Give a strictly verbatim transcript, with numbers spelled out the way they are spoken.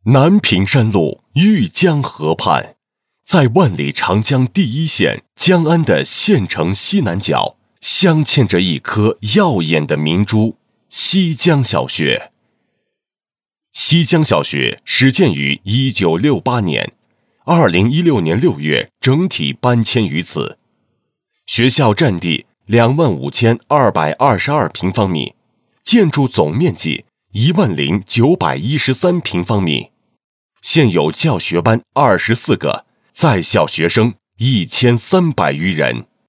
南屏山路玉江河畔，在万里长江第一线江安的县城西南角，镶嵌着一颗耀眼的明珠——西江小学。西江小学始建于一九六八年，二零一六年六月整体搬迁于此。学校占地两万五千二百二十二平方米，建筑总面积一万零九百一十三平方米。现有教学班二十四个，在校学生一千三百余人。